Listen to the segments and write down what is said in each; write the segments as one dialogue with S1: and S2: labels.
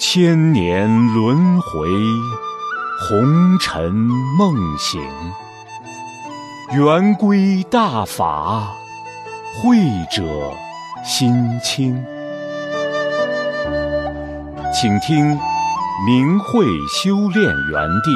S1: 千年轮回，红尘梦醒。圆规大法，慧者心清。请听明慧修炼园地。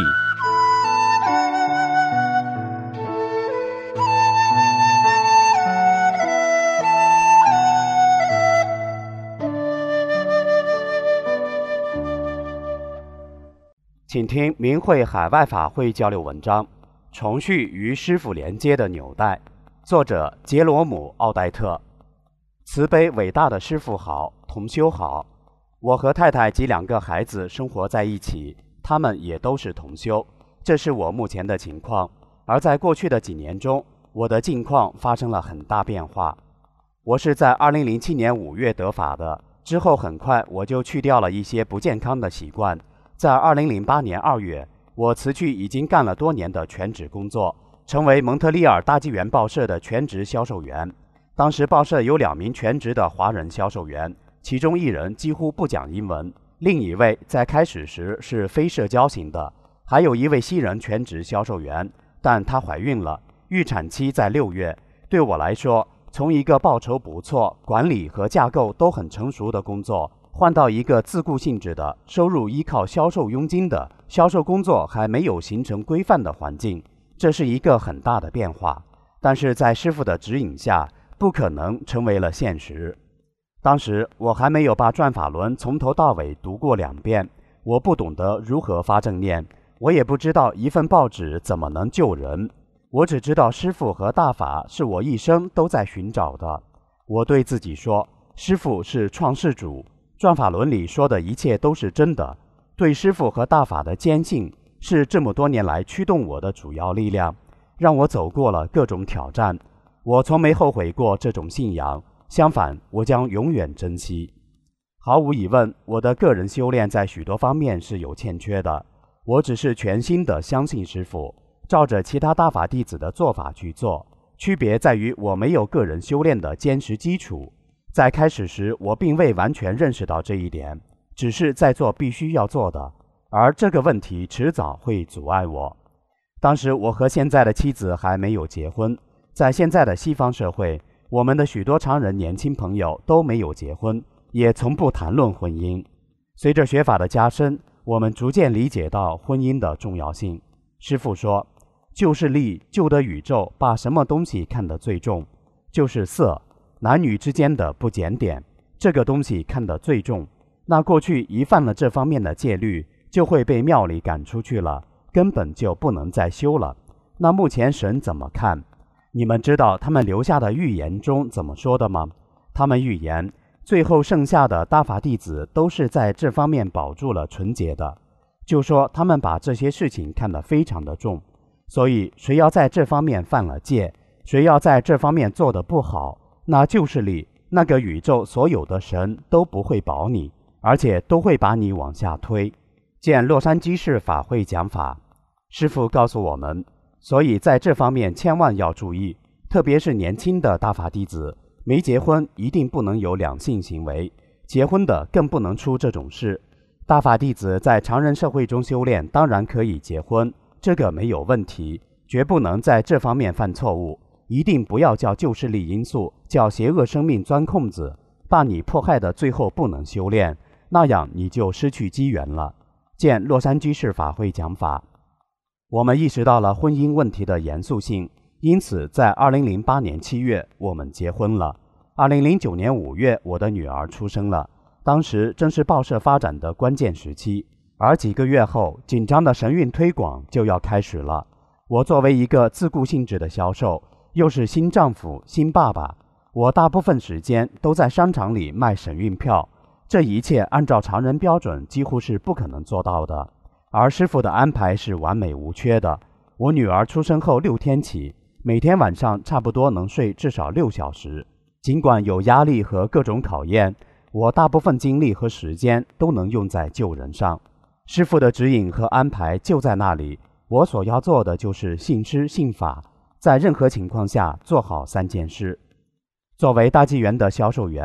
S2: 请听明慧海外法会交流文章，重续与师父连接的纽带，作者杰罗姆·奥黛特。慈悲伟大的师父好，同修好。我和太太及2个孩子生活在一起，他们也都是同修，这是我目前的情况。而在过去的几年中，我的境况发生了很大变化。我是在2007年5月得法的，之后很快我就去掉了一些不健康的习惯。在2008年2月，我辞去已经干了多年的全职工作，成为蒙特利尔大纪元报社的全职销售员。当时报社有2名全职的华人销售员，其中1人几乎不讲英文，另一位在开始时是非社交型的，还有1位西人全职销售员，但她怀孕了，预产期在6月。对我来说，从一个报酬不错、管理和架构都很成熟的工作，换到一个自雇性质的、收入依靠销售佣金的、销售工作还没有形成规范的环境，这是一个很大的变化。但是在师父的指引下，不可能成为了现实。当时我还没有把转法轮从头到尾读过2遍，我不懂得如何发正念，我也不知道一份报纸怎么能救人，我只知道师父和大法是我一生都在寻找的。我对自己说，师父是创世主，转法轮里说的一切都是真的。对师父和大法的坚信是这么多年来驱动我的主要力量，让我走过了各种挑战。我从没后悔过这种信仰，相反，我将永远珍惜。毫无疑问，我的个人修炼在许多方面是有欠缺的。我只是全心的相信师父，照着其他大法弟子的做法去做，区别在于我没有个人修炼的坚实基础。在开始时，我并未完全认识到这一点，只是在做必须要做的，而这个问题迟早会阻碍我。当时我和现在的妻子还没有结婚，在现在的西方社会，我们的许多常人年轻朋友都没有结婚，也从不谈论婚姻。随着学法的加深，我们逐渐理解到婚姻的重要性。师父说，旧势力、旧的宇宙把什么东西看得最重？就是色，男女之间的不检点，这个东西看得最重。那过去一犯了这方面的戒律，就会被庙里赶出去了，根本就不能再修了。那目前神怎么看？你们知道他们留下的预言中怎么说的吗？他们预言，最后剩下的大法弟子都是在这方面保住了纯洁的，就说他们把这些事情看得非常的重，所以谁要在这方面犯了戒，谁要在这方面做得不好，那旧势力、那个宇宙所有的神都不会保你，而且都会把你往下推。见洛杉矶市法会讲法，师父告诉我们，所以在这方面千万要注意，特别是年轻的大法弟子，没结婚一定不能有两性行为，结婚的更不能出这种事。大法弟子在常人社会中修炼，当然可以结婚，这个没有问题，绝不能在这方面犯错误。一定不要叫旧势力因素，叫邪恶生命钻空子，把你迫害的最后不能修炼，那样你就失去机缘了。见洛杉矶市法会讲法。我们意识到了婚姻问题的严肃性，因此在2008年7月我们结婚了。2009年5月我的女儿出生了，当时正是报社发展的关键时期，而几个月后紧张的神韵推广就要开始了。我作为一个自雇性质的销售，又是新丈夫、新爸爸，我大部分时间都在商场里卖神韵票，这一切按照常人标准几乎是不可能做到的。而师父的安排是完美无缺的。我女儿出生后6天起，每天晚上差不多能睡至少6小时。尽管有压力和各种考验，我大部分精力和时间都能用在救人上。师父的指引和安排就在那里，我所要做的就是信师信法，在任何情况下做好3件事。作为大纪元的销售员，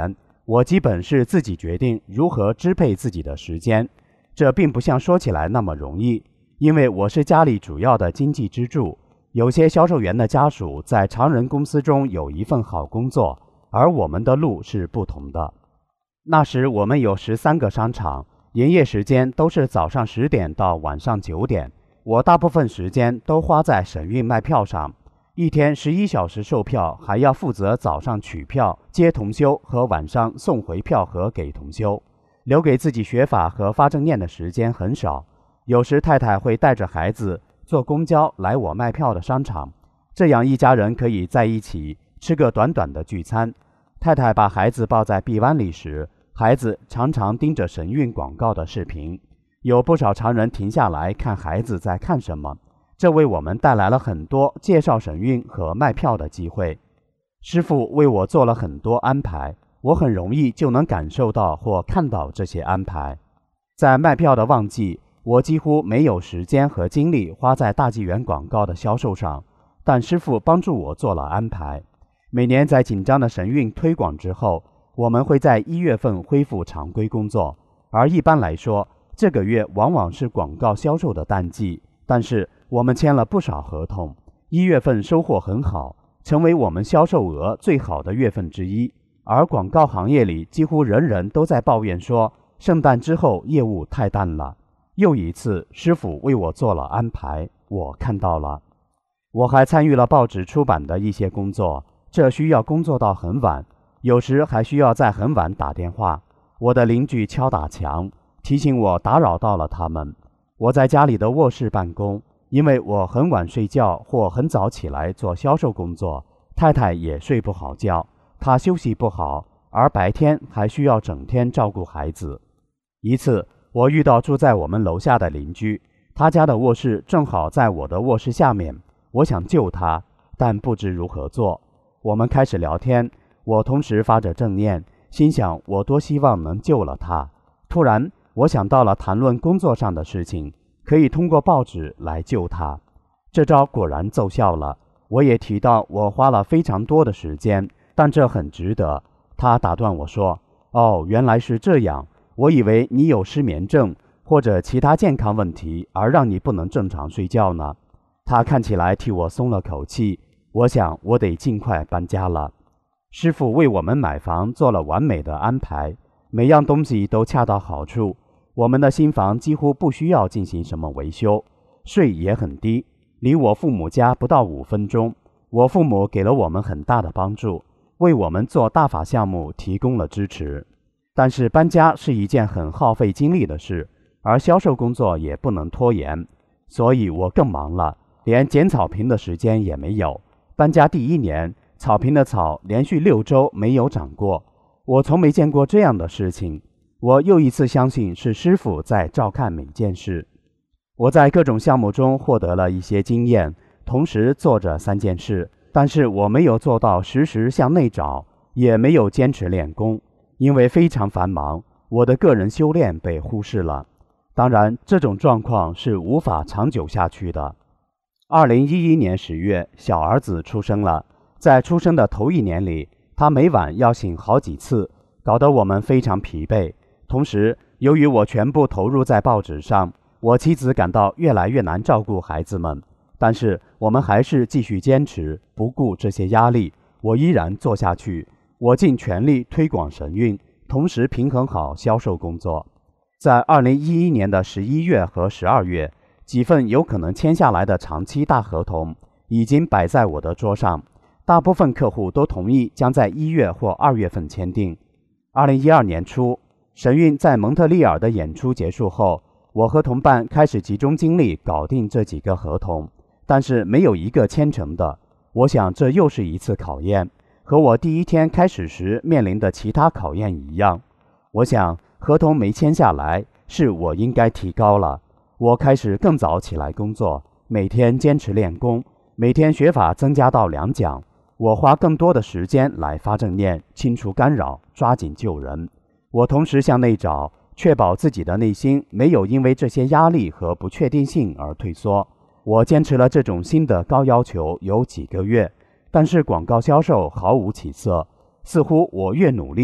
S2: 我基本是自己决定如何支配自己的时间，这并不像说起来那么容易，因为我是家里主要的经济支柱。有些销售员的家属在常人公司中有一份好工作，而我们的路是不同的。那时我们有13个商场，营业时间都是早上10点到晚上9点。我大部分时间都花在省运卖票上，一天11小时售票，还要负责早上取票、接同修和晚上送回票盒给同修。留给自己学法和发正念的时间很少。有时太太会带着孩子坐公交来我卖票的商场，这样一家人可以在一起吃个短短的聚餐。太太把孩子抱在臂弯里时，孩子常常盯着神韵广告的视频，有不少常人停下来看孩子在看什么，这为我们带来了很多介绍神韵和卖票的机会。师父为我做了很多安排，我很容易就能感受到或看到这些安排。在卖票的旺季，我几乎没有时间和精力花在大纪元广告的销售上，但师父帮助我做了安排。每年在紧张的神韵推广之后，我们会在1月份恢复常规工作，而一般来说，这个月往往是广告销售的淡季，但是我们签了不少合同，1月份收获很好，成为我们销售额最好的月份之一。而广告行业里几乎人人都在抱怨说，圣诞之后业务太淡了。又一次，师父为我做了安排，我看到了。我还参与了报纸出版的一些工作，这需要工作到很晚，有时还需要在很晚打电话。我的邻居敲打墙，提醒我打扰到了他们。我在家里的卧室办公，因为我很晚睡觉或很早起来做销售工作，太太也睡不好觉，她休息不好，而白天还需要整天照顾孩子。一次，我遇到住在我们楼下的邻居，他家的卧室正好在我的卧室下面，我想救他，但不知如何做。我们开始聊天，我同时发着正念，心想我多希望能救了他。突然，我想到了谈论工作上的事情，可以通过报纸来救他。这招果然奏效了。我也提到我花了非常多的时间，但这很值得。他打断我说：“哦，原来是这样。我以为你有失眠症或者其他健康问题，而让你不能正常睡觉呢。”他看起来替我松了口气。我想我得尽快搬家了。师父为我们买房做了完美的安排，每样东西都恰到好处。我们的新房几乎不需要进行什么维修，税也很低，离我父母家不到5分钟。我父母给了我们很大的帮助，为我们做大法项目提供了支持。但是搬家是一件很耗费精力的事，而销售工作也不能拖延，所以我更忙了，连剪草坪的时间也没有。搬家第1年，草坪的草连续6周没有长过，我从没见过这样的事情。我又一次相信是师父在照看每件事。我在各种项目中获得了一些经验，同时做着3件事，但是我没有做到时时向内找，也没有坚持练功。因为非常繁忙，我的个人修炼被忽视了。当然，这种状况是无法长久下去的。2011年10月，小儿子出生了。在出生的头1年里，他每晚要醒好几次，搞得我们非常疲惫。同时，由于我全部投入在报纸上，我妻子感到越来越难照顾孩子们。但是我们还是继续坚持，不顾这些压力，我依然做下去。我尽全力推广神韵，同时平衡好销售工作。在2011年的11月和12月，几份有可能签下来的长期大合同已经摆在我的桌上，大部分客户都同意将在1月或2月份签订。2012年初，神韵在蒙特利尔的演出结束后，我和同伴开始集中精力搞定这几个合同，但是没有一个签成的。我想这又是一次考验，和我第1天开始时面临的其他考验一样。我想合同没签下来，是我应该提高了。我开始更早起来工作，每天坚持练功，每天学法增加到2讲。我花更多的时间来发正念，清除干扰，抓紧救人。我同时向内找，确保自己的内心没有因为这些压力和不确定性而退缩。我坚持了这种新的高要求有几个月，但是广告销售毫无起色，似乎我越努力，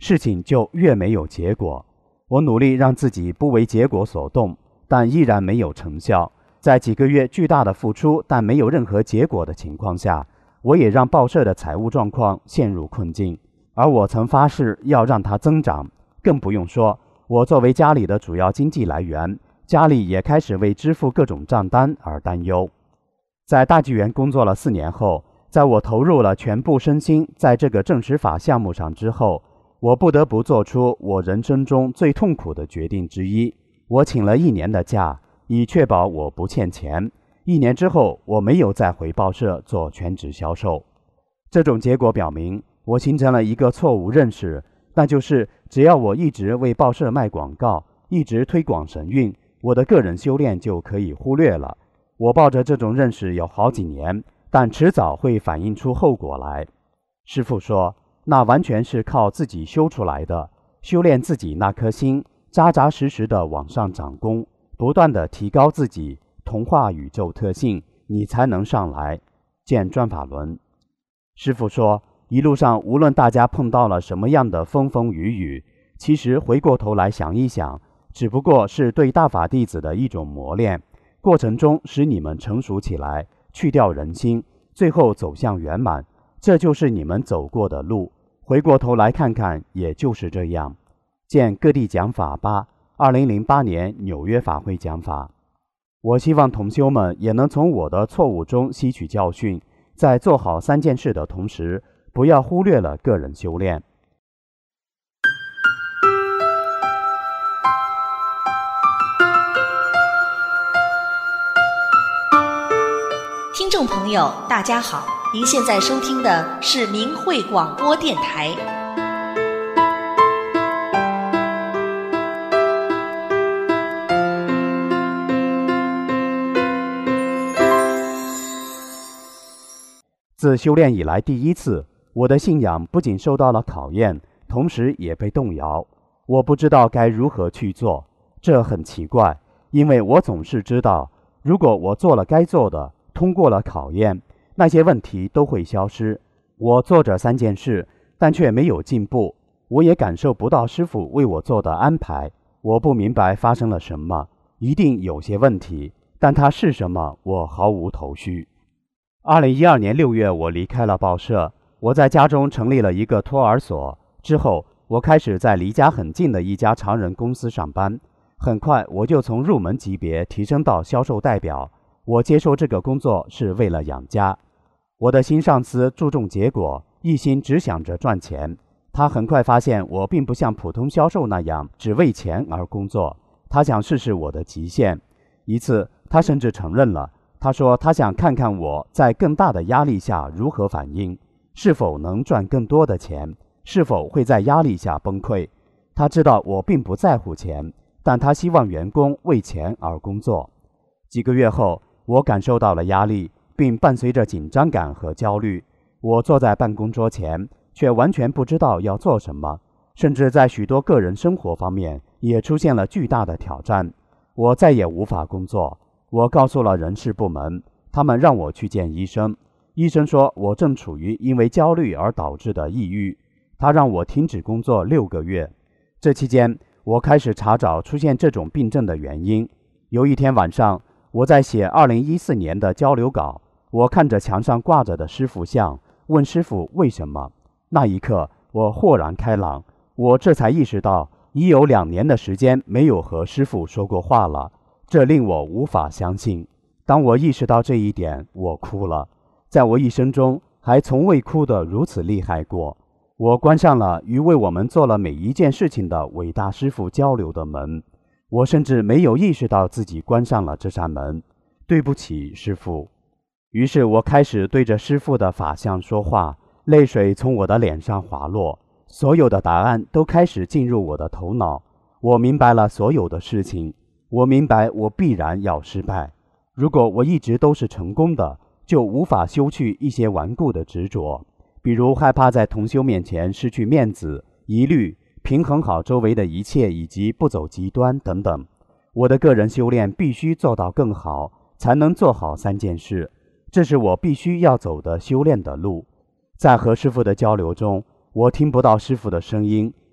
S2: 事情就越没有结果。我努力让自己不为结果所动，但依然没有成效。在几个月巨大的付出但没有任何结果的情况下，我也让报社的财务状况陷入困境，而我曾发誓要让它增长。更不用说，我作为家里的主要经济来源，家里也开始为支付各种账单而担忧。在大纪元工作了4年后，在我投入了全部身心在这个证实法项目上之后，我不得不做出我人生中最痛苦的决定之一。我请了1年的假，以确保我不欠钱。1年之后，我没有再回报社做全职销售。这种结果表明，我形成了一个错误认识，那就是只要我一直为报社卖广告，一直推广神韵，我的个人修炼就可以忽略了。我抱着这种认识有好几年，但迟早会反映出后果来。师父说，那完全是靠自己修出来的，修炼自己那颗心，扎扎实实的往上长功，不断的提高自己，同化宇宙特性，你才能上来。见转法轮。师父说，一路上无论大家碰到了什么样的风风雨雨，其实回过头来想一想，只不过是对大法弟子的一种磨练，过程中使你们成熟起来，去掉人心，最后走向圆满。这就是你们走过的路，回过头来看看，也就是这样。见各地讲法8 2008年纽约法会讲法。我希望同修们也能从我的错误中吸取教训，在做好3件事的同时，不要忽略了个人修炼。
S3: 听众朋友，大家好，您现在收听的是明慧广播电台。
S2: 自修炼以来第一次，我的信仰不仅受到了考验，同时也被动摇。我不知道该如何去做，这很奇怪，因为我总是知道，如果我做了该做的，通过了考验，那些问题都会消失。我做着3件事，但却没有进步。我也感受不到师父为我做的安排。我不明白发生了什么，一定有些问题，但它是什么，我毫无头绪。2012年6月，我离开了报社，我在家中成立了一个托儿所。之后，我开始在离家很近的一家常人公司上班。很快，我就从入门级别提升到销售代表。我接受这个工作是为了养家。我的新上司注重结果，一心只想着赚钱。他很快发现我并不像普通销售那样只为钱而工作，他想试试我的极限。一次，他甚至承认了，他说他想看看我在更大的压力下如何反应，是否能赚更多的钱，是否会在压力下崩溃。他知道我并不在乎钱，但他希望员工为钱而工作。几个月后，我感受到了压力，并伴随着紧张感和焦虑。我坐在办公桌前，却完全不知道要做什么，甚至在许多个人生活方面也出现了巨大的挑战。我再也无法工作。我告诉了人事部门，他们让我去见医生。医生说我正处于因为焦虑而导致的抑郁，他让我停止工作6个月。这期间，我开始查找出现这种病症的原因。有一天晚上，我在写2014年的交流稿，我看着墙上挂着的师父像，问师父为什么。那一刻，我豁然开朗，我这才意识到已有2年的时间没有和师父说过话了，这令我无法相信。当我意识到这一点，我哭了，在我一生中还从未哭得如此厉害过。我关上了与为我们做了每一件事情的伟大师父交流的门，我甚至没有意识到自己关上了这扇门。对不起，师父。于是我开始对着师父的法相说话，泪水从我的脸上滑落，所有的答案都开始进入我的头脑。我明白了所有的事情，我明白我必然要失败。如果我一直都是成功的，就无法修去一些顽固的执着，比如害怕在同修面前失去面子、疑虑、平衡好周围的一切以及不走极端等等。我的个人修炼必须做到更好，才能做好3件事，这是我必须要走的修炼的路。在和师父的交流中，我听不到师父的声音，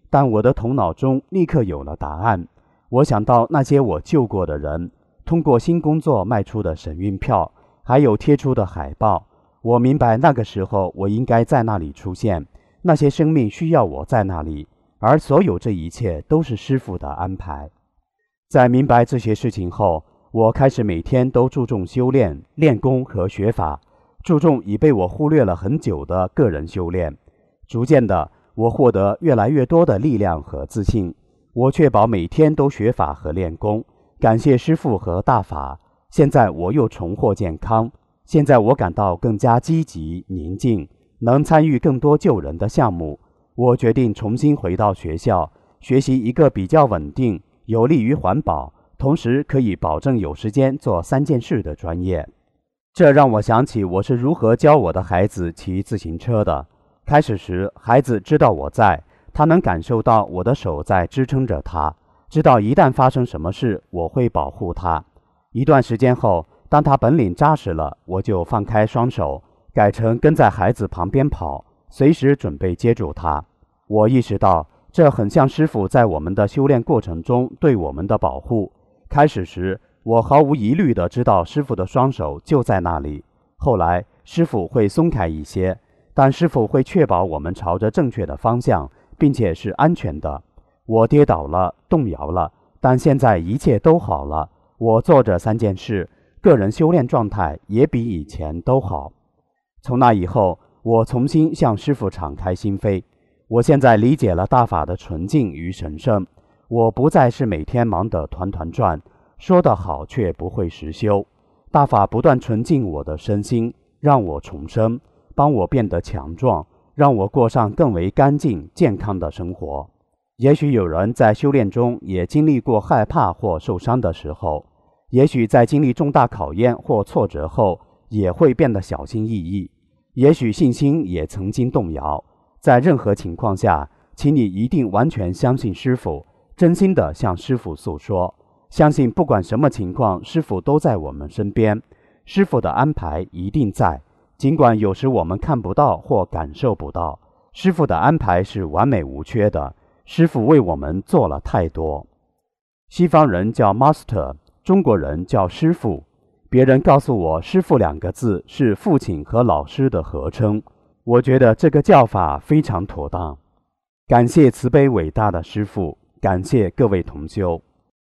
S2: 但我的头脑中立刻有了答案。我想到那些我救过的人，通过新工作卖出的省运票，还有贴出的海报。我明白那个时候我应该在那里出现，那些生命需要我在那里，而所有这一切都是师父的安排。在明白这些事情后，我开始每天都注重修炼、练功和学法，注重已被我忽略了很久的个人修炼。逐渐的，我获得越来越多的力量和自信。我确保每天都学法和练功，感谢师父和大法。现在我又重获健康，现在我感到更加积极宁静，能参与更多救人的项目。我决定重新回到学校，学习一个比较稳定、有利于环保，同时可以保证有时间做3件事的专业。这让我想起我是如何教我的孩子骑自行车的。开始时，孩子知道我在，他能感受到我的手在支撑着他，知道一旦发生什么事，我会保护他。一段时间后，当他本领扎实了，我就放开双手，改成跟在孩子旁边跑，随时准备接住他。我意识到，这很像师父在我们的修炼过程中对我们的保护。开始时，我毫无疑虑地知道师父的双手就在那里，后来师父会松开一些，但师父会确保我们朝着正确的方向，并且是安全的。我跌倒了，动摇了，但现在一切都好了。我做这3件事，个人修炼状态也比以前都好。从那以后，我重新向师父敞开心扉。我现在理解了大法的纯净与神圣。我不再是每天忙得团团转，说得好却不会实修。大法不断纯净我的身心，让我重生，帮我变得强壮，让我过上更为干净健康的生活。也许有人在修炼中也经历过害怕或受伤的时候，也许在经历重大考验或挫折后也会变得小心翼翼，也许信心也曾经动摇。在任何情况下，请你一定完全相信师父，真心地向师父诉说，相信不管什么情况，师父都在我们身边，师父的安排一定在，尽管有时我们看不到或感受不到，师父的安排是完美无缺的，师父为我们做了太多。西方人叫 Master， 中国人叫师父。别人告诉我师父2个字是父亲和老师的合称，我觉得这个叫法非常妥当。感谢慈悲伟大的师父，感谢各位同修。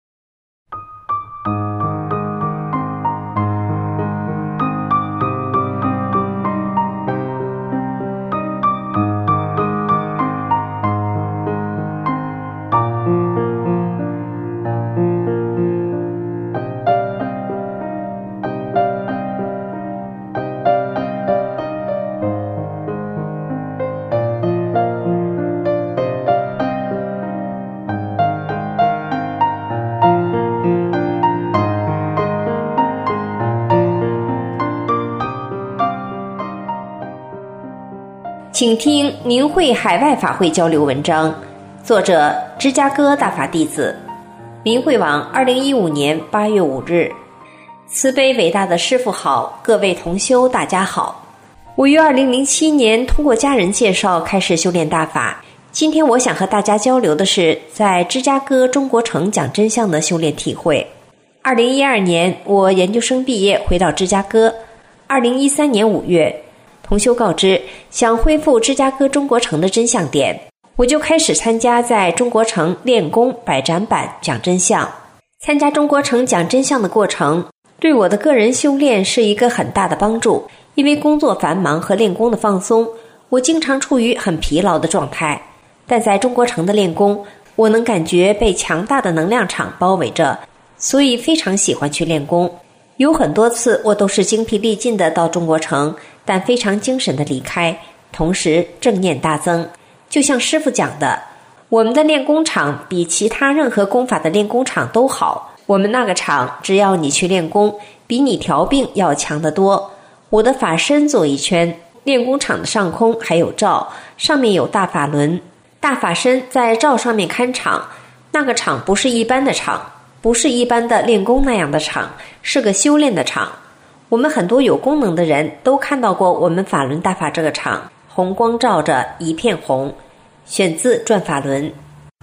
S4: 请听明慧海外法会交流文章，作者芝加哥大法弟子，明慧网2015年8月5日。慈悲伟大的师父好，各位同修大家好。我于2007年通过家人介绍开始修炼大法。今天我想和大家交流的是在芝加哥中国城讲真相的修炼体会。2012年我研究生毕业回到芝加哥，2013年5月同修告知想恢复芝加哥中国城的真相点，我就开始参加在中国城练功摆展板讲真相。参加中国城讲真相的过程对我的个人修炼是一个很大的帮助，因为工作繁忙和练功的放松，我经常处于很疲劳的状态，但在中国城的练功，我能感觉被强大的能量场包围着，所以非常喜欢去练功。有很多次我都是精疲力尽的到中国城，但非常精神的离开，同时正念大增。就像师父讲的，我们的练功场比其他任何功法的练功场都好，我们那个场只要你去练功，比你调病要强得多。我的法身做一圈，练功场的上空还有罩，上面有大法轮，大法身在罩上面看场。那个场不是一般的场，不是一般的练功那样的场，是个修炼的场。我们很多有功能的人都看到过我们法轮大法这个场，红光照着一片红。选自转法轮。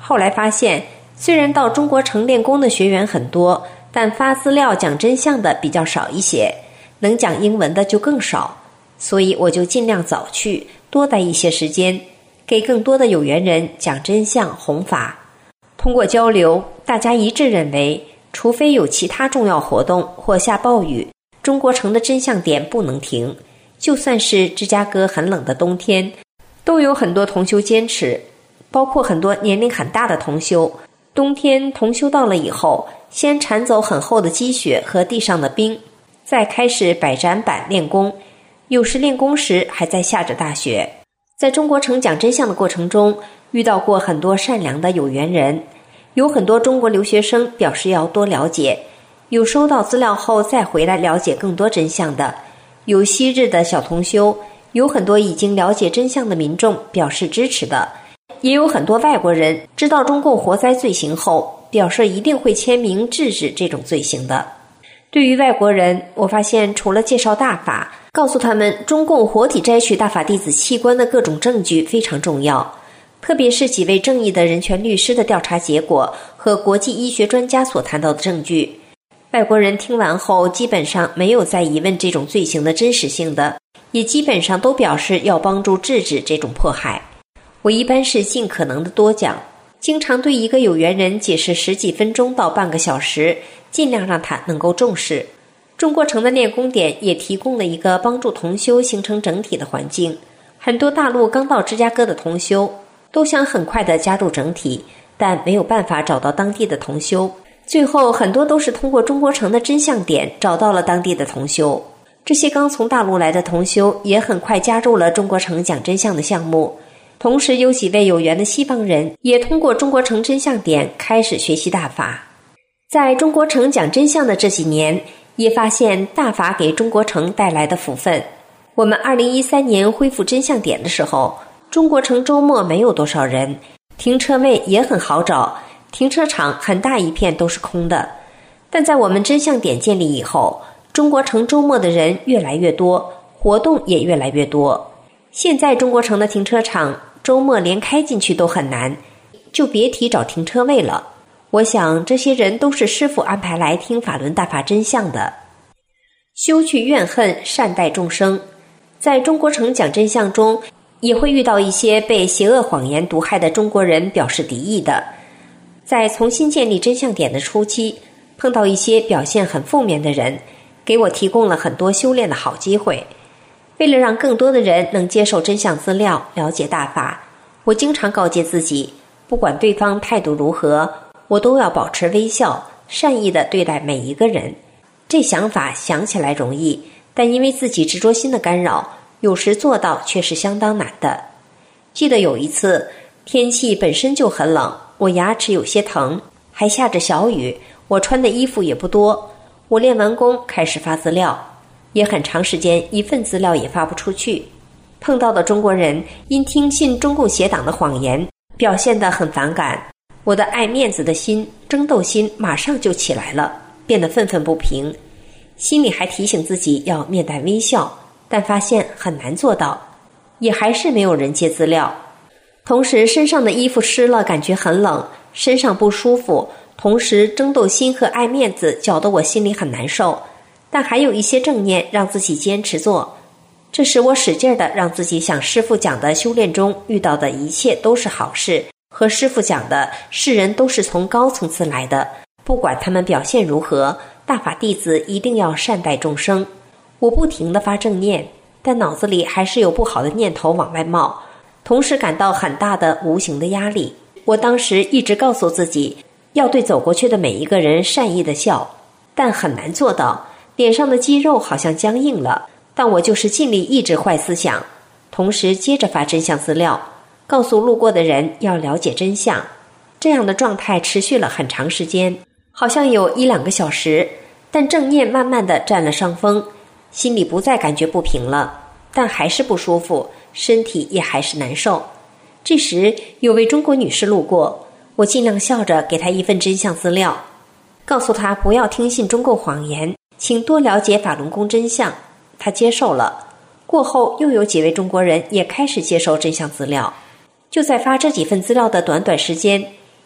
S4: 后来发现，虽然到中国城练功的学员很多，但发资料讲真相的比较少一些，能讲英文的就更少，所以我就尽量早去，多待一些时间，给更多的有缘人讲真相弘法。通过交流，大家一致认为，除非有其他重要活动或下暴雨，中国城的真相点不能停。就算是芝加哥很冷的冬天，都有很多同修坚持，包括很多年龄很大的同修。冬天同修到了以后，先铲走很厚的积雪和地上的冰，再开始摆展板练功，有时练功时还在下着大雪。在中国城讲真相的过程中，遇到过很多善良的有缘人，有很多中国留学生表示要多了解，有收到资料后再回来了解更多真相的，有昔日的小同修，有很多已经了解真相的民众表示支持的，也有很多外国人知道中共活摘罪行后，表示一定会签名制止这种罪行的。对于外国人，我发现除了介绍大法，告诉他们中共活体摘取大法弟子器官的各种证据非常重要，特别是几位正义的人权律师的调查结果和国际医学专家所谈到的证据。外国人听完后基本上没有再疑问这种罪行的真实性的，也基本上都表示要帮助制止这种迫害。我一般是尽可能的多讲，经常对一个有缘人解释10几分钟到半个小时，尽量让他能够重视。中国城的练功点也提供了一个帮助同修形成整体的环境，很多大陆刚到芝加哥的同修都想很快地加入整体，但没有办法找到当地的同修，最后很多都是通过中国城的真相点找到了当地的同修。这些刚从大陆来的同修也很快加入了中国城讲真相的项目，同时有几位有缘的西方人也通过中国城真相点开始学习大法。在中国城讲真相的这几年，也发现大法给中国城带来的福分。我们2013年恢复真相点的时候，中国城周末没有多少人，停车位也很好找，停车场很大一片都是空的。但在我们真相点建立以后，中国城周末的人越来越多，活动也越来越多。现在中国城的停车场周末连开进去都很难，就别提找停车位了。我想这些人都是师父安排来听法轮大法真相的。休去怨恨，善待众生。在中国城讲真相中，也会遇到一些被邪恶谎言毒害的中国人表示敌意的。在重新建立真相点的初期，碰到一些表现很负面的人，给我提供了很多修炼的好机会。为了让更多的人能接受真相资料，了解大法，我经常告诫自己，不管对方态度如何，我都要保持微笑，善意地对待每一个人。这想法想起来容易，但因为自己执着心的干扰，有时做到却是相当难的。记得有一次，天气本身就很冷，我牙齿有些疼，还下着小雨，我穿的衣服也不多。我练完功开始发资料，也很长时间一份资料也发不出去。碰到的中国人因听信中共邪党的谎言，表现得很反感，我的爱面子的心、争斗心马上就起来了，变得愤愤不平。心里还提醒自己要面带微笑，但发现很难做到，也还是没有人接资料。同时身上的衣服湿了，感觉很冷，身上不舒服，同时争斗心和爱面子搅得我心里很难受，但还有一些正念让自己坚持做。这时我使劲地让自己想师父讲的修炼中遇到的一切都是好事，和师父讲的世人都是从高层次来的，不管他们表现如何，大法弟子一定要善待众生。我不停地发正念，但脑子里还是有不好的念头往外冒，同时感到很大的无形的压力。我当时一直告诉自己要对走过去的每一个人善意的笑，但很难做到，脸上的肌肉好像僵硬了，但我就是尽力抑制坏思想，同时接着发真相资料，告诉路过的人要了解真相。这样的状态持续了很长时间，好像有1-2个小时，但正念慢慢地占了上风，心里不再感觉不平了，但还是不舒服，身体也还是难受。这时有位中国女士路过，我尽量笑着给她一份真相资料，告诉她不要听信中共谎言，请多了解法轮功真相。她接受了。过后又有几位中国人也开始接受真相资料。就在发这几份资料的短短时间，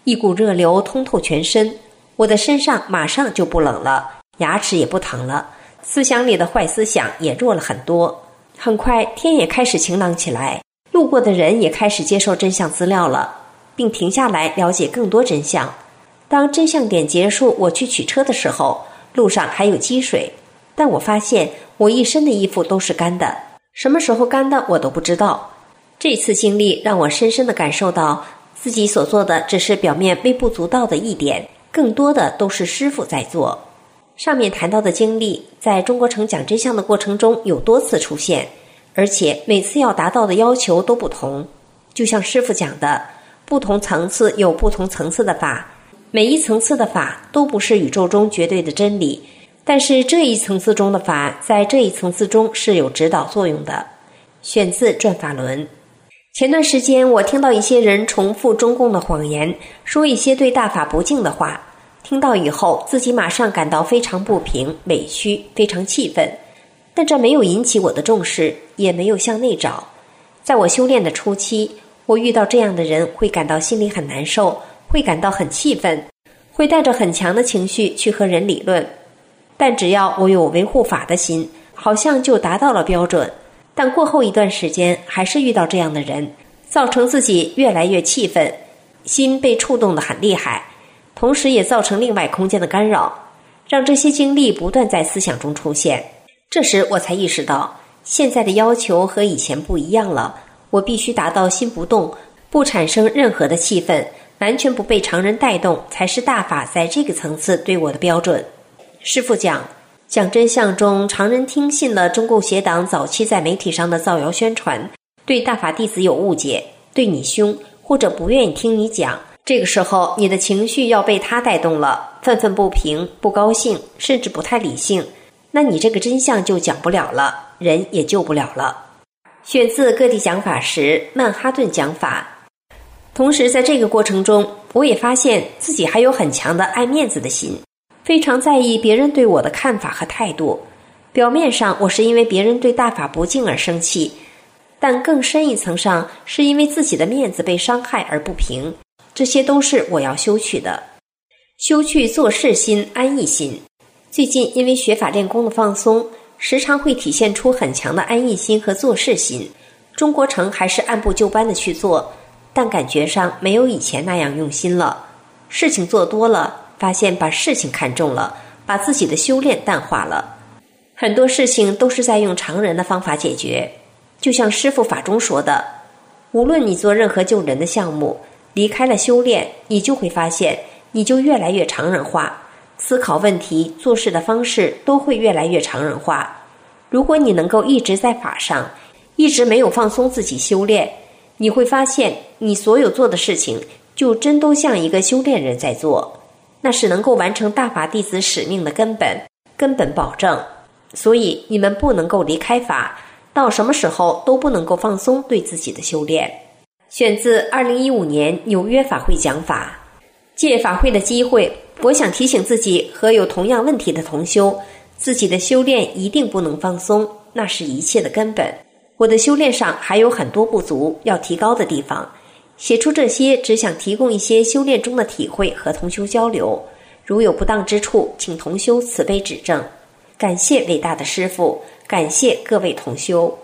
S4: 一股热流通透全身，我的身上马上就不冷了，牙齿也不疼了，思想里的坏思想也弱了很多。很快天也开始晴朗起来，路过的人也开始接受真相资料了，并停下来了解更多真相。当真相点结束，我去取车的时候，路上还有积水，但我发现我一身的衣服都是干的，什么时候干的我都不知道。这次经历让我深深地感受到，自己所做的只是表面微不足道的一点，更多的都是师父在做。上面谈到的经历，在中国城讲真相的过程中有多次出现，而且每次要达到的要求都不同。就像师父讲的，不同层次有不同层次的法，每一层次的法都不是宇宙中绝对的真理，但是这一层次中的法，在这一层次中是有指导作用的。选自《转法轮》。前段时间我听到一些人重复中共的谎言，说一些对大法不敬的话，听到以后自己马上感到非常不平、委屈，非常气愤，但这没有引起我的重视，也没有向内找。在我修炼的初期，我遇到这样的人会感到心里很难受，会感到很气愤，会带着很强的情绪去和人理论，但只要我有维护法的心，好像就达到了标准。但过后一段时间还是遇到这样的人，造成自己越来越气愤，心被触动得很厉害，同时也造成另外空间的干扰，让这些经历不断在思想中出现。这时我才意识到，现在的要求和以前不一样了，我必须达到心不动，不产生任何的气愤，完全不被常人带动，才是大法在这个层次对我的标准。师父讲真相中，常人听信了中共邪党早期在媒体上的造谣宣传，对大法弟子有误解，对你凶，或者不愿意听你讲，这个时候你的情绪要被他带动了，愤愤不平，不高兴，甚至不太理性，那你这个真相就讲不了了，人也救不了了。选自各地讲法时曼哈顿讲法。同时在这个过程中，我也发现自己还有很强的爱面子的心，非常在意别人对我的看法和态度。表面上我是因为别人对大法不敬而生气，但更深一层上是因为自己的面子被伤害而不平，这些都是我要修去的。修去做事心、安逸心。最近因为学法练功的放松，时常会体现出很强的安逸心和做事心。中国城还是按部就班的去做，但感觉上没有以前那样用心了。事情做多了，发现把事情看重了，把自己的修炼淡化了。很多事情都是在用常人的方法解决，就像师父法中说的，无论你做任何救人的项目，离开了修炼，你就会发现你就越来越常人化，思考问题、做事的方式都会越来越常人化。如果你能够一直在法上，一直没有放松自己修炼，你会发现你所有做的事情就真都像一个修炼人在做，那是能够完成大法弟子使命的根本保证。所以你们不能够离开法，到什么时候都不能够放松对自己的修炼。选自2015年纽约法会讲法。借法会的机会，我想提醒自己和有同样问题的同修，自己的修炼一定不能放松，那是一切的根本。我的修炼上还有很多不足要提高的地方，写出这些只想提供一些修炼中的体会和同修交流，如有不当之处，请同修慈悲指正。感谢伟大的师父，感谢各位同修。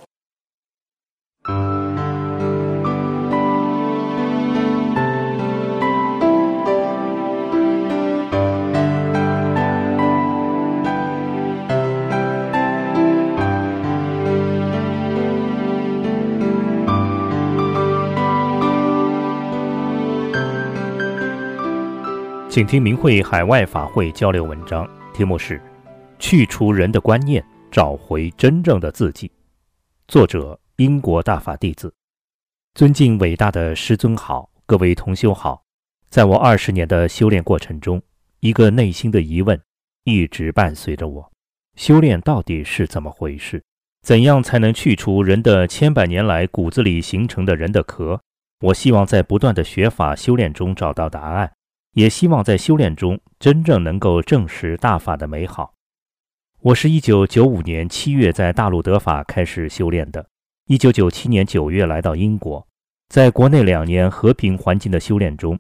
S1: 请听明慧海外法会交流文章，题目是去除人的观念，找回真正的自己。作者英国大法弟子。尊敬伟大的师尊好，各位同修好。在我20年的修炼过程中，一个内心的疑问一直伴随着我：修炼到底是怎么回事？怎样才能去除人的千百年来骨子里形成的人的壳？我希望在不断的学法修炼中找到答案，也希望在修炼中真正能够证实大法的美好。我是1995年7月在大陆得法开始修炼的，1997年9月来到英国，在国内2年和平环境的修炼中，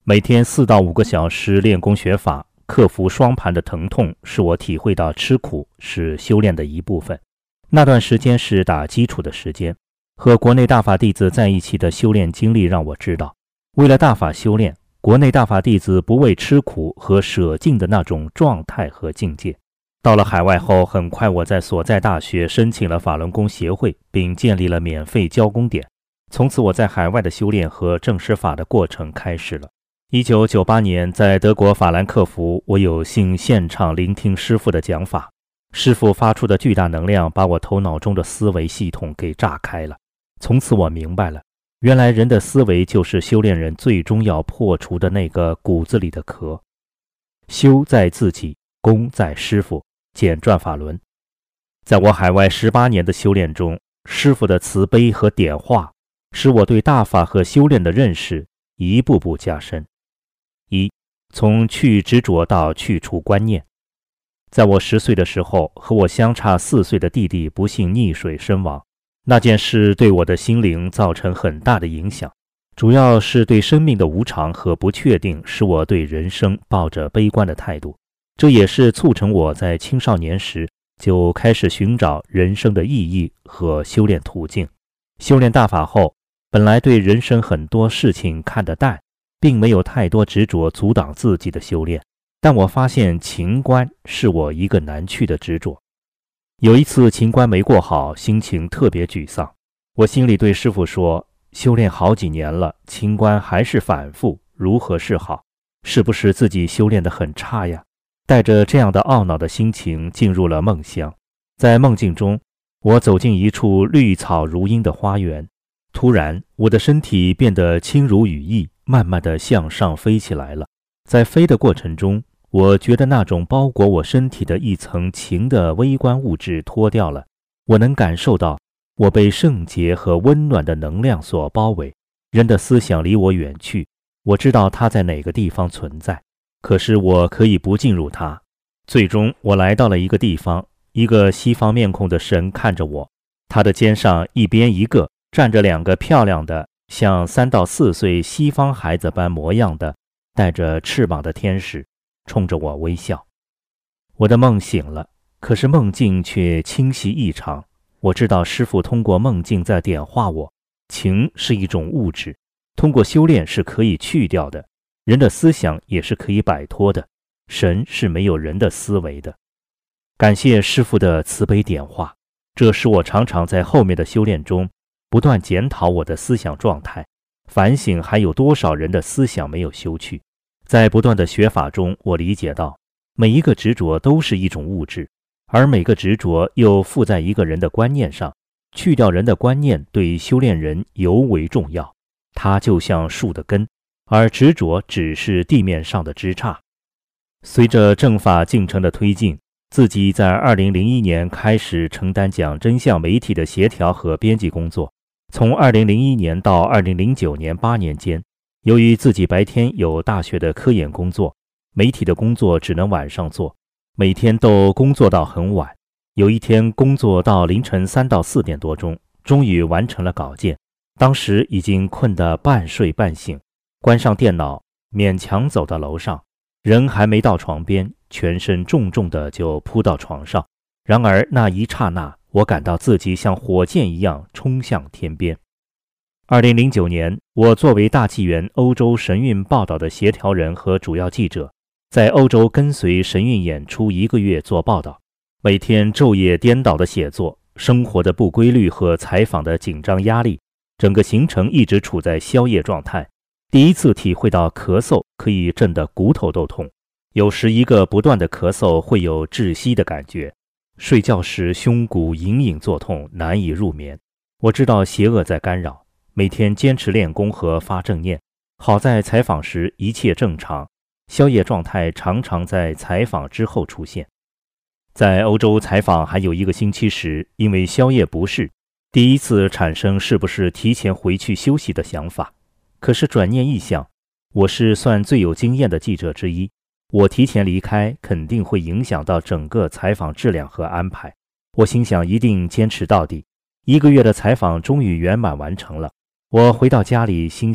S1: 每天4到5个小时练功学法，克服双盘的疼痛，使我体会到吃苦是修炼的一部分。那段时间是打基础的时间，和国内大法弟子在一起的修炼经历让我知道，为了大法修炼，国内大法弟子不畏吃苦和舍尽的那种状态和境界。到了海外后，很快我在所在大学申请了法轮功协会，并建立了免费教功点。从此我在海外的修炼和证实法的过程开始了。1998年，在德国法兰克福，我有幸现场聆听师父的讲法。师父发出的巨大能量把我头脑中的思维系统给炸开了。从此我明白了，原来人的思维就是修炼人最终要破除的那个骨子里的壳。修在自己，功在师父。简传法轮。在我海外18年的修炼中，师父的慈悲和点化使我对大法和修炼的认识一步步加深。1. 从去执着到去除观念。在我10岁的时候，和我相差4岁的弟弟不幸溺水身亡。那件事对我的心灵造成很大的影响，主要是对生命的无常和不确定使我对人生抱着悲观的态度。这也是促成我在青少年时就开始寻找人生的意义和修炼途径。修炼大法后，本来对人生很多事情看得淡，并没有太多执着阻挡自己的修炼。但我发现情关是我一个难去的执着。有一次情关没过好，心情特别沮丧。我心里对师父说，修炼好几年了，情关还是反复，如何是好？是不是自己修炼得很差呀？带着这样的懊恼的心情进入了梦乡。在梦境中，我走进一处绿草如茵的花园，突然我的身体变得轻如羽翼，慢慢地向上飞起来了。在飞的过程中，我觉得那种包裹我身体的一层情的微观物质脱掉了，我能感受到我被圣洁和温暖的能量所包围。人的思想离我远去，我知道它在哪个地方存在，可是我可以不进入它。最终我来到了一个地方，一个西方面孔的神看着我，他的肩上一边一个站着2个漂亮的像3到4岁西方孩子般模样的带着翅膀的天使，冲着我微笑。我的梦醒了，可是梦境却清晰异常。我知道师父通过梦境在点化我，情是一种物质，通过修炼是可以去掉的，人的思想也是可以摆脱的，神是没有人的思维的。感谢师父的慈悲点化，这使我常常在后面的修炼中不断检讨我的思想状态，反省还有多少人的思想没有修去。在不断的学法中，我理解到每一个执着都是一种物质，而每个执着又附在一个人的观念上。去掉人的观念对修炼人尤为重要，它就像树的根，而执着只是地面上的枝杈。随着正法进程的推进，自己在2001年开始承担讲真相媒体的协调和编辑工作。从2001年到2009年8年间，由于自己白天有大学的科研工作，媒体的工作只能晚上做，每天都工作到很晚。有一天工作到凌晨3到4点多钟，终于完成了稿件。当时已经困得半睡半醒，关上电脑，勉强走到楼上，人还没到床边，全身重重的就扑到床上。然而那一刹那，我感到自己像火箭一样冲向天边。2009年，我作为大纪元欧洲神韵报道的协调人和主要记者，在欧洲跟随神韵演出1个月做报道，每天昼夜颠倒的写作，生活的不规律和采访的紧张压力，整个行程一直处在宵夜状态。第一次体会到咳嗽可以震得骨头都痛，有时一个不断的咳嗽会有窒息的感觉，睡觉时胸骨隐隐作痛，难以入眠。我知道邪恶在干扰，每天坚持练功和发正念。好在采访时一切正常，宵夜状态常常在采访之后出现。在欧洲采访还有1个星期时，因为宵夜不适，第一次产生是不是提前回去休息的想法。可是转念一想，我是算最有经验的记者之一，我提前离开肯定会影响到整个采访质量和安排。我心想一定坚持到底。1个月的采访终于圆满完成了。我回到家里心想，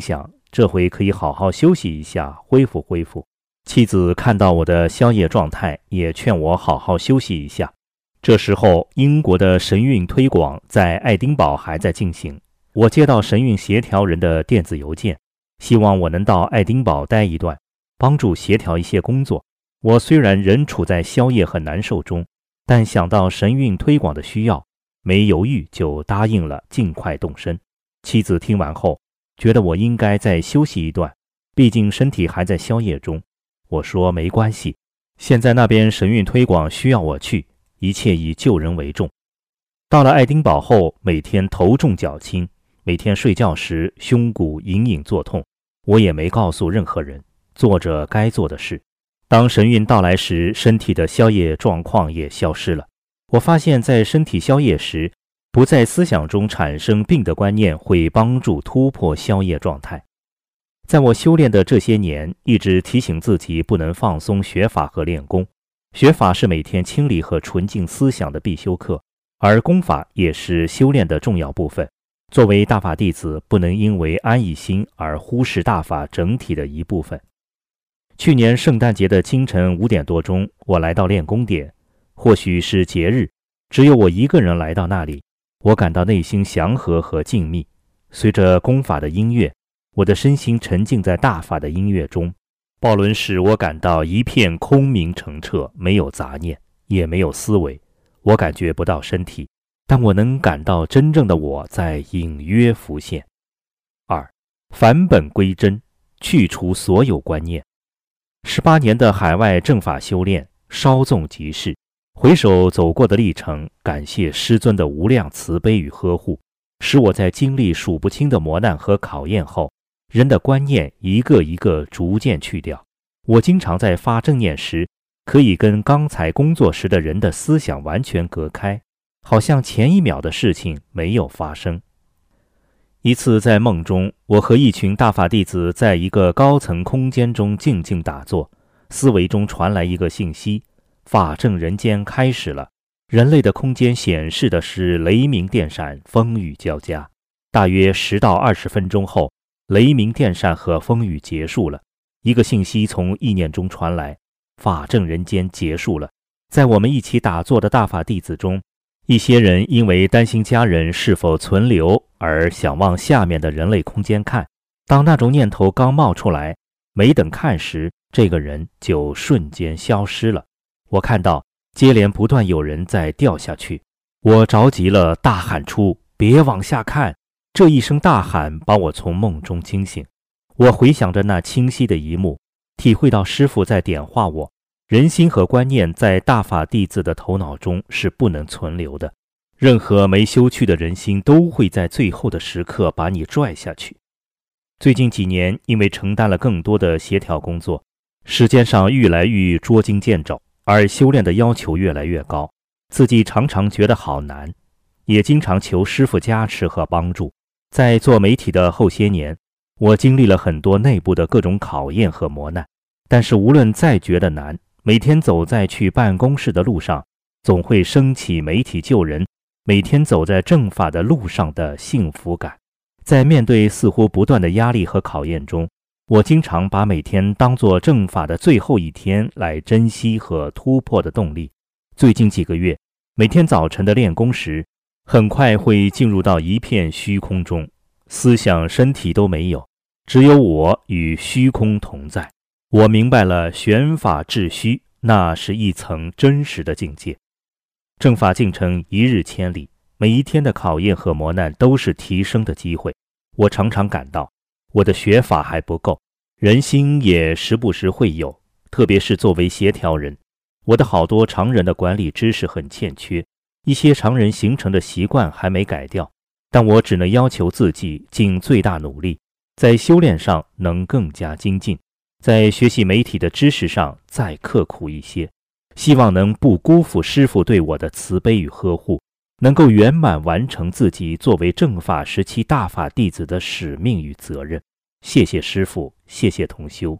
S1: 这回可以好好休息一下，恢复恢复。妻子看到我的宵夜状态，也劝我好好休息一下。这时候，英国的神韵推广在爱丁堡还在进行。我接到神韵协调人的电子邮件，希望我能到爱丁堡待一段，帮助协调一些工作。我虽然仍处在宵夜很难受中，但想到神韵推广的需要，没犹豫就答应了尽快动身。妻子听完后，觉得我应该再休息一段，毕竟身体还在宵夜中。我说没关系，现在那边神韵推广需要我去，一切以救人为重。到了爱丁堡后，每天头重脚轻，每天睡觉时胸骨隐隐作痛，我也没告诉任何人，做着该做的事。当神韵到来时，身体的宵夜状况也消失了。我发现在身体宵夜时，不在思想中产生病的观念会帮助突破宵夜状态。在我修炼的这些年，一直提醒自己不能放松学法和练功。学法是每天清理和纯净思想的必修课，而功法也是修炼的重要部分。作为大法弟子，不能因为安逸心而忽视大法整体的一部分。去年圣诞节的清晨5点多钟，我来到练功点，或许是节日，只有我一个人来到那里，我感到内心祥和和静谧。随着功法的音乐，我的身心沉浸在大法的音乐中。报轮时，我感到一片空明澄澈，没有杂念，也没有思维。我感觉不到身体，但我能感到真正的我在隐约浮现。2. 返本归真，去除所有观念。18年的海外正法修炼，稍纵即逝。回首走过的历程，感谢师尊的无量慈悲与呵护，使我在经历数不清的磨难和考验后，人的观念一个一个逐渐去掉。我经常在发正念时，可以跟刚才工作时的人的思想完全隔开，好像前一秒的事情没有发生。一次在梦中，我和一群大法弟子在一个高层空间中静静打坐，思维中传来一个信息：法正人间开始了。人类的空间显示的是雷鸣电闪，风雨交加。大约10到20分钟后，雷鸣电闪和风雨结束了。一个信息从意念中传来：法正人间结束了。在我们一起打坐的大法弟子中，一些人因为担心家人是否存留而想往下面的人类空间看，当那种念头刚冒出来，没等看时，这个人就瞬间消失了。我看到接连不断有人在掉下去，我着急了，大喊出：别往下看！这一声大喊把我从梦中惊醒。我回想着那清晰的一幕，体会到师父在点化我，人心和观念在大法弟子的头脑中是不能存留的，任何没修去的人心都会在最后的时刻把你拽下去。最近几年，因为承担了更多的协调工作，时间上愈来愈捉襟见肘，而修炼的要求越来越高，自己常常觉得好难，也经常求师父加持和帮助。在做媒体的后些年，我经历了很多内部的各种考验和磨难，但是无论再觉得难，每天走在去办公室的路上，总会升起媒体救人，每天走在正法的路上的幸福感。在面对似乎不断的压力和考验中，我经常把每天当作正法的最后一天来珍惜和突破的动力。最近几个月，每天早晨的练功时，很快会进入到一片虚空中，思想身体都没有，只有我与虚空同在。我明白了玄法至虚，那是一层真实的境界。正法进程一日千里，每一天的考验和磨难都是提升的机会。我常常感到我的学法还不够，人心也时不时会有，特别是作为协调人，我的好多常人的管理知识很欠缺，一些常人形成的习惯还没改掉，但我只能要求自己尽最大努力，在修炼上能更加精进，在学习媒体的知识上再刻苦一些，希望能不辜负师父对我的慈悲与呵护，能够圆满完成自己作为正法时期大法弟子的使命与责任。谢谢师父，谢谢同修。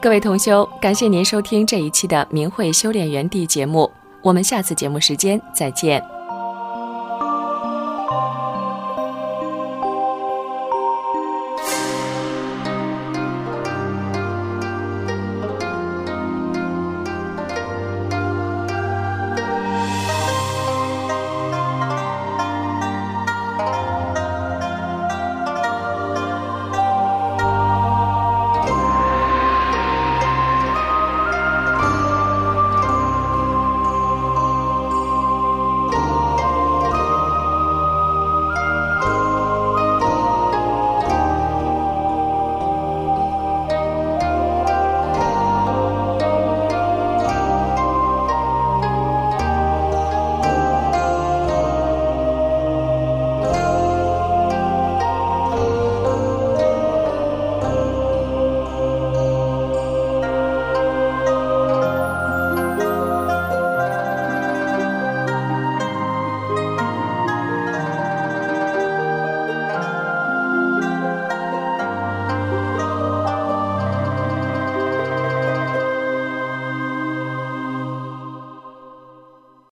S5: 各位同修，感谢您收听这一期的明慧修炼园地节目，我们下次节目时间再见。